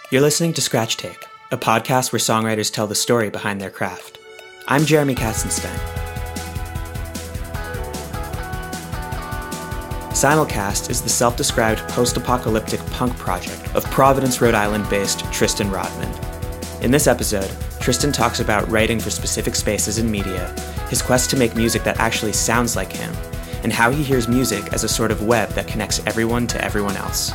You're listening to Scratch Take, a podcast where songwriters tell the story behind their craft. I'm Jeremy Katzenstein. Simulcast is the self-described post-apocalyptic punk project of Providence, Rhode Island-based Tristan Rodman. In this episode, Tristan talks about writing for specific spaces in media, his quest to make music that actually sounds like him, and how he hears music as a sort of web that connects everyone to everyone else.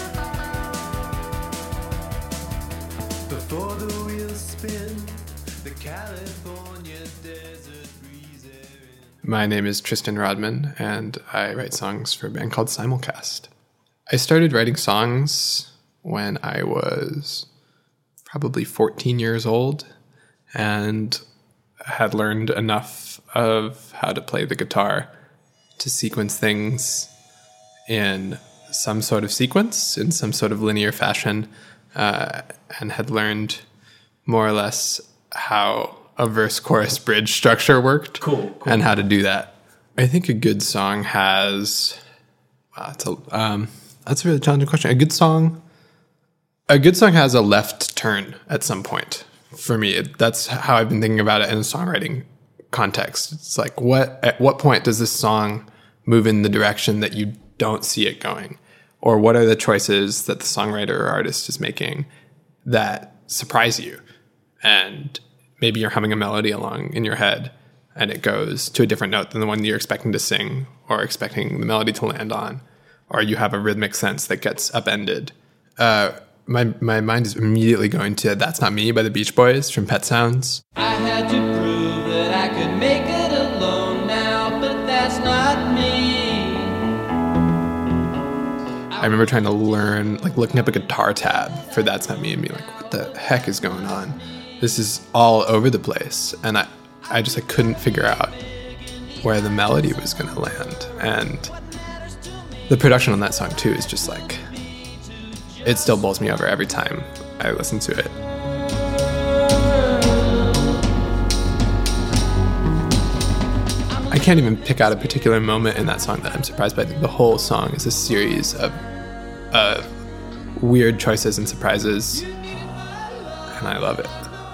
Before the wheels spin, the California desert breeze. My name is Tristan Rodman, and I write songs for a band called Simulcast. I started writing songs when I was probably 14 years old and had learned enough of how to play the guitar to sequence things in some sort of sequence, in some sort of linear fashion, and had learned more or less how a verse, chorus, bridge structure worked. Cool. And how to do that. I think a good song has... that's a really challenging question. A good song has a left turn at some point. For me, that's how I've been thinking about it in a songwriting context. It's like, at what point does this song move in the direction that you don't see it going? Or what are the choices that the songwriter or artist is making that surprise you? And maybe you're humming a melody along in your head and it goes to a different note than the one you're expecting to sing or expecting the melody to land on. Or you have a rhythmic sense that gets upended. My mind is immediately going to That's Not Me by the Beach Boys from Pet Sounds. I had to prove that I could make it alone now, but that's not me. I remember trying to learn, looking up a guitar tab for That's Not Me and being like, what the heck is going on? This is all over the place. And I couldn't figure out where the melody was going to land. And the production on that song, too, is just it still bowls me over every time I listen to it. I can't even pick out a particular moment in that song that I'm surprised by. The whole song is a series of weird choices and surprises, and I love it.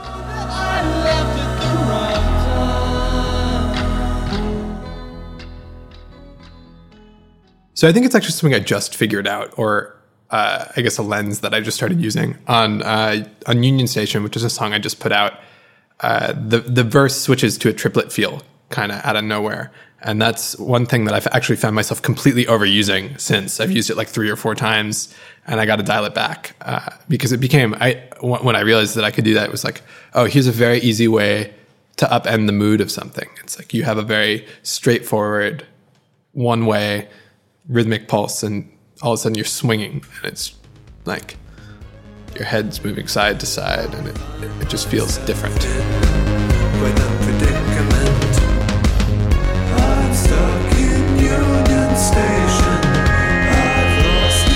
So I think it's actually something I just figured out, or I guess a lens that I just started using on Union Station, which is a song I just put out. The verse switches to a triplet feel kind of out of nowhere. And that's one thing that I've actually found myself completely overusing since. I've used it 3 or 4 times, and I got to dial it back because it became, when I realized that I could do that, it was here's a very easy way to upend the mood of something. It's you have a very straightforward, one-way rhythmic pulse, and all of a sudden you're swinging, and it's your head's moving side to side, and it just feels different. With a predicament, I'm stuck in Union Station. I've lost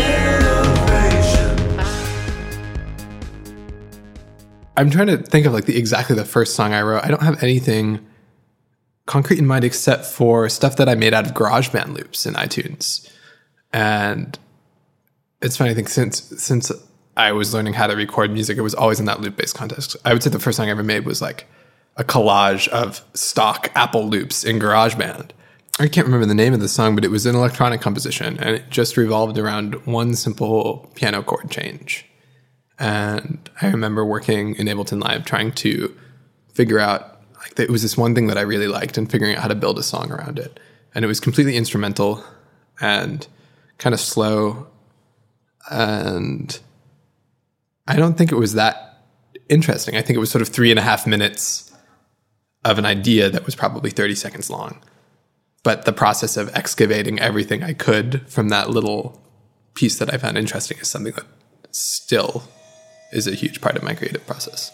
the elevation. I'm trying to think of exactly the first song I wrote. I don't have anything concrete in mind except for stuff that I made out of GarageBand loops in iTunes. And it's funny, I think since I was learning how to record music, it was always in that loop-based context. I would say the first song I ever made was a collage of stock Apple loops in GarageBand. I can't remember the name of the song, but it was an electronic composition, and it just revolved around one simple piano chord change. And I remember working in Ableton Live trying to figure out, it was this one thing that I really liked, and figuring out how to build a song around it. And it was completely instrumental and kind of slow, and I don't think it was that interesting. I think it was sort of 3.5 minutes of an idea that was probably 30 seconds long. But the process of excavating everything I could from that little piece that I found interesting is something that still is a huge part of my creative process.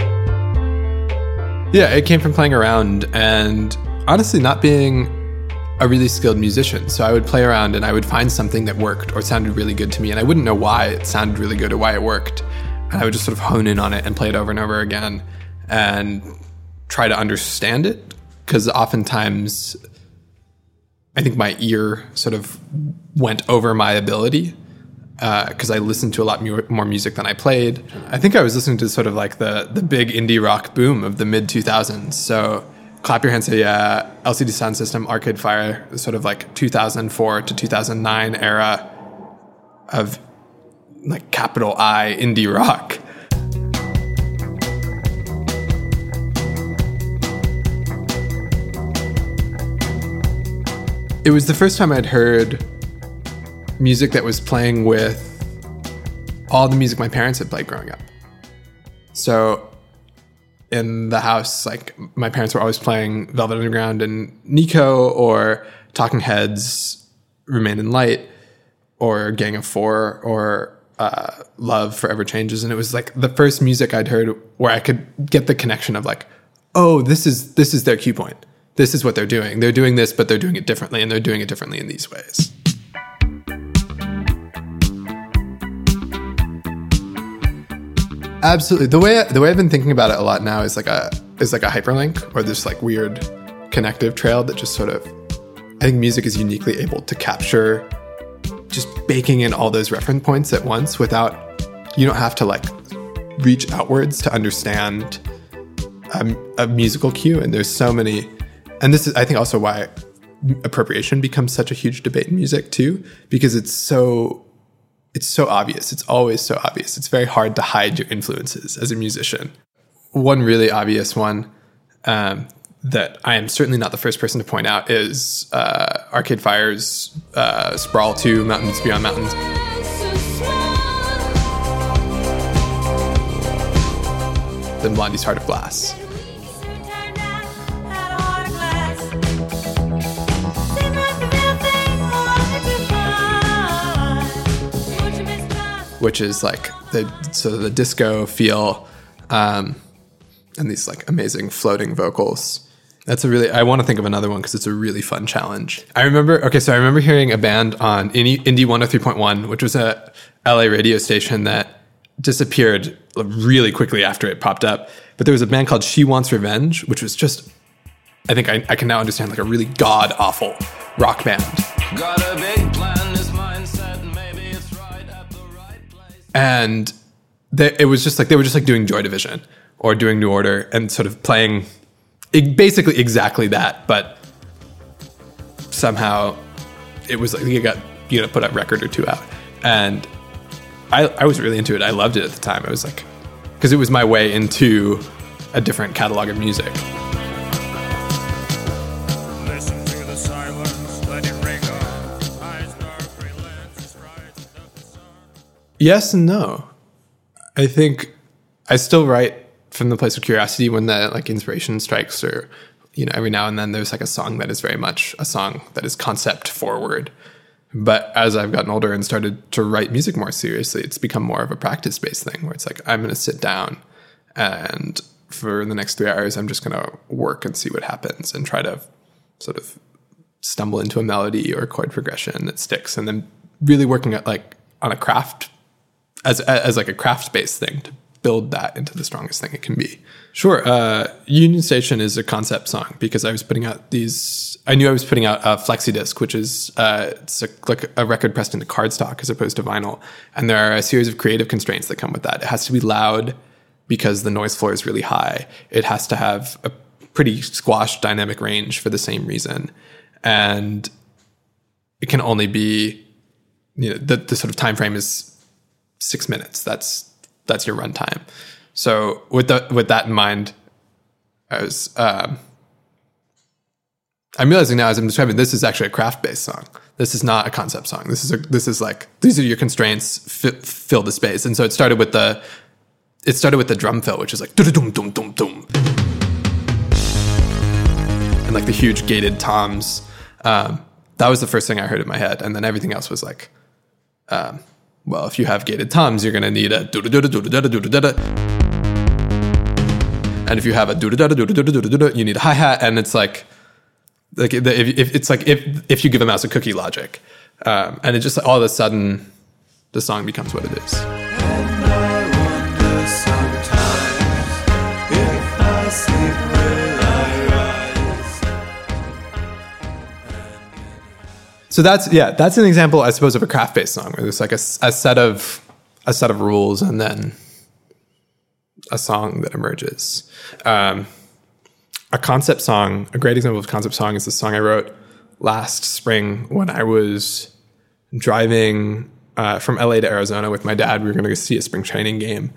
Yeah, it came from playing around and honestly not being a really skilled musician. So I would play around and I would find something that worked or sounded really good to me, and I wouldn't know why it sounded really good or why it worked. And I would just sort of hone in on it and play it over and over again and try to understand it, because oftentimes I think my ear sort of went over my ability, because I listened to a lot more music than I played. I think I was listening to sort of like the big indie rock boom of the mid 2000s. So Clap Your Hands, Say Yeah, LCD Sound System, Arcade Fire, sort of like 2004 to 2009 era of like capital I indie rock. It was the first time I'd heard music that was playing with all the music my parents had played growing up. So in the house, like my parents were always playing Velvet Underground and Nico, or Talking Heads, Remain in Light, or Gang of Four, or Love Forever Changes. And it was like the first music I'd heard where I could get the connection of like, oh, this is their cue point. This is what they're doing. They're doing this, but they're doing it differently, and they're doing it differently in these ways. Absolutely. The way I've been thinking about it a lot now is like a hyperlink, or this like weird connective trail that just sort of, I think music is uniquely able to capture just baking in all those reference points at once without, you don't have to like reach outwards to understand a musical cue. And there's so many, and this is, I think, also why appropriation becomes such a huge debate in music too, because it's so obvious. It's always so obvious. It's very hard to hide your influences as a musician. One really obvious one that I am certainly not the first person to point out is Arcade Fire's Sprawl 2, Mountains Beyond Mountains. Then Blondie's Heart of Glass. Which is like the disco feel, and these like amazing floating vocals. I want to think of another one because it's a really fun challenge. I remember hearing a band on Indie 103.1, which was a LA radio station that disappeared really quickly after it popped up. But there was a band called She Wants Revenge, which was just, I think I can now understand, like a really god awful rock band. Got a big plan, this mindset, maybe it's right at the right place. And it was just like, they were just like doing Joy Division or doing New Order and sort of playing basically exactly that, but somehow it was like you got to put a record or two out. And I was really into it. I loved it at the time. I was like, because it was my way into a different catalog of music. Listen to the silence, let it ring on. Eyes dark, gray lenses, right above the sun. Yes and no. I think I still write from the place of curiosity when the like inspiration strikes, or every now and then there's like a song that is very much a song that is concept forward. But as I've gotten older and started to write music more seriously, it's become more of a practice-based thing where it's like, I'm going to sit down and for the next 3 hours, I'm just going to work and see what happens and try to sort of stumble into a melody or a chord progression that sticks. And then really working at like on a craft as like a craft-based thing to build that into the strongest thing it can be. Sure. Union Station is a concept song because I knew I was putting out a flexi disc, which is it's like a record pressed into cardstock as opposed to vinyl. And there are a series of creative constraints that come with that. It has to be loud because the noise floor is really high. It has to have a pretty squashed dynamic range for the same reason. And it can only be, the sort of time frame is 6 minutes. That's your runtime. So with that in mind, I'm realizing now as I'm describing, this is actually a craft-based song. This is not a concept song. This is like, these are your constraints, fill the space. And so it started with the drum fill, which is like dum dum dum dum, and like the huge gated toms. That was the first thing I heard in my head, and then everything else was like, well, if you have gated toms, you're going to need a do-da-da-da-do-da-da-do-da-da-do-da-da. And if you have a do-da-da-da-do-da-da-do-da-da, you need a hi-hat. And it's like, Like if it's like if you give a mouse a cookie logic, and it just all of a sudden the song becomes what it is. And I wonder sometimes if I sleep, will I rise? So that's an example, I suppose, of a craft-based song where there's like a set of rules and then a song that emerges. A concept song, a great example of a concept song is the song I wrote last spring when I was driving from LA to Arizona with my dad. We were going to go see a spring training game.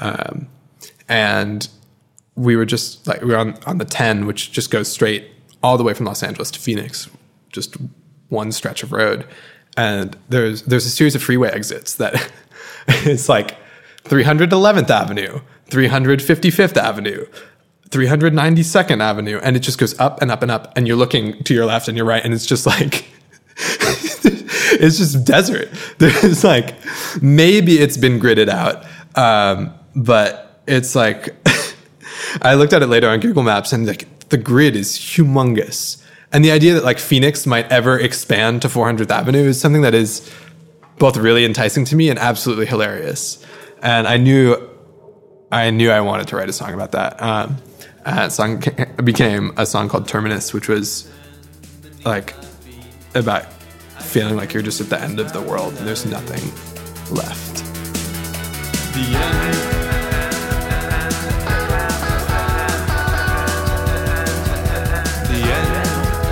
And we were just like, we were on the 10, which just goes straight all the way from Los Angeles to Phoenix, just one stretch of road. And there's a series of freeway exits that it's like 311th Avenue, 355th Avenue, 392nd Avenue, and it just goes up and up and up, and you're looking to your left and your right, and it's just like it's just desert. There's like, maybe it's been gridded out, but it's like I looked at it later on Google Maps, and like the grid is humongous, and the idea that like Phoenix might ever expand to 400th Avenue is something that is both really enticing to me and absolutely hilarious. And I knew I wanted to write a song about that. Song became a song called Terminus, which was like about feeling like you're just at the end of the world and there's nothing left. The end. The end.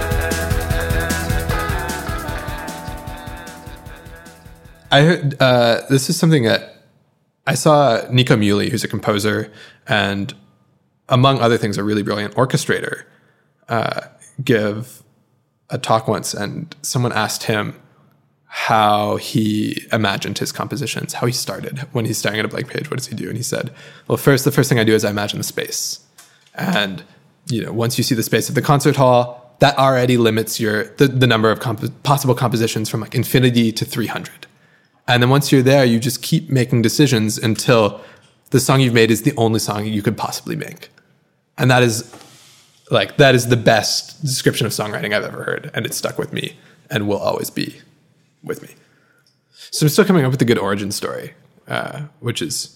I heard this is something that I saw Nico Muhly, who's a composer and, among other things, a really brilliant orchestrator, give a talk once, and someone asked him how he imagined his compositions, how he started. When he's staring at a blank page, what does he do? And he said, well, the first thing I do is I imagine the space. And, once you see the space of the concert hall, that already limits the number of possible compositions from like infinity to 300. And then once you're there, you just keep making decisions until the song you've made is the only song you could possibly make. And that is the best description of songwriting I've ever heard. And it stuck with me and will always be with me. So I'm still coming up with a good origin story, which is,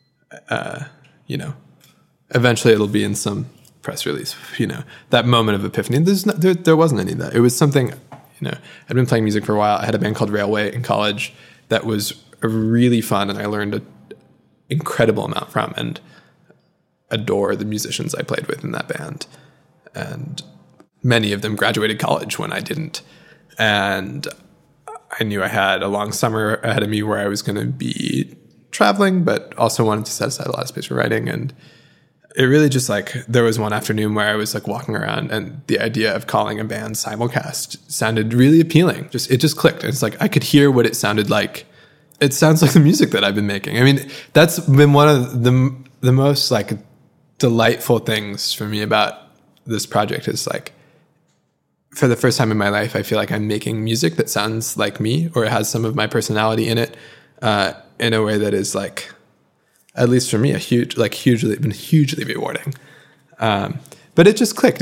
eventually it'll be in some press release, that moment of epiphany. There wasn't any of that. It was something, I'd been playing music for a while. I had a band called Railway in college that was really fun, and I learned an incredible amount from and adore the musicians I played with in that band. And many of them graduated college when I didn't. And I knew I had a long summer ahead of me where I was going to be traveling, but also wanted to set aside a lot of space for writing. And it really just there was one afternoon where I was walking around, and the idea of calling a band Simulcast sounded really appealing. It just clicked. And it's I could hear what it sounded like. It sounds like the music that I've been making. I mean, that's been one of the most delightful things for me about this project is for the first time in my life, I feel like I'm making music that sounds like me, or it has some of my personality in it, in a way that is at least for me, been hugely rewarding. But it just clicked.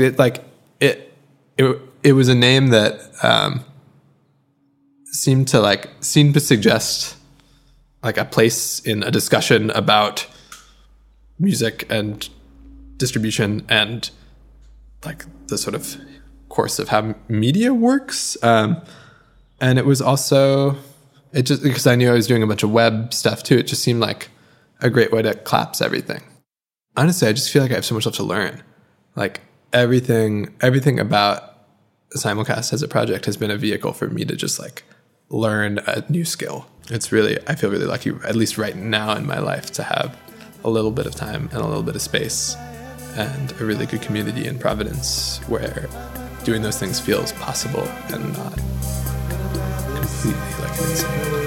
It was a name that seemed to suggest a place in a discussion about music and distribution and the sort of course of how media works. And it was also, because I knew I was doing a bunch of web stuff too, it just seemed like a great way to collapse everything. Honestly, I just feel like I have so much left to learn. Everything about Simulcast as a project has been a vehicle for me to just learn a new skill. I feel really lucky, at least right now in my life, to have a little bit of time and a little bit of space and a really good community in Providence where doing those things feels possible and not completely like an insanity.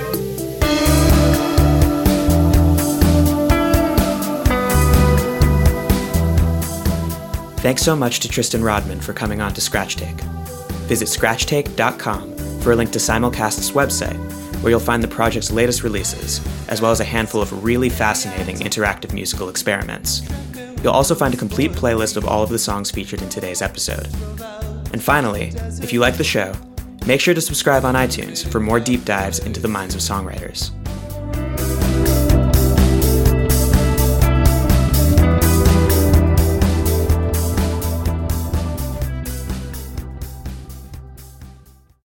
Thanks so much to Tristan Rodman for coming on to ScratchTake. Visit scratchtake.com for a link to Simulcast's website, where you'll find the project's latest releases, as well as a handful of really fascinating interactive musical experiments. You'll also find a complete playlist of all of the songs featured in today's episode. And finally, if you like the show, make sure to subscribe on iTunes for more deep dives into the minds of songwriters.